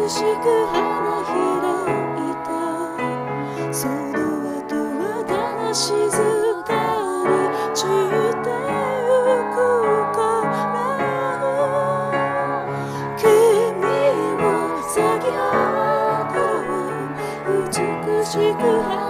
しく花開いた。その後はただ静かに散ってゆくから君を先ほど美しく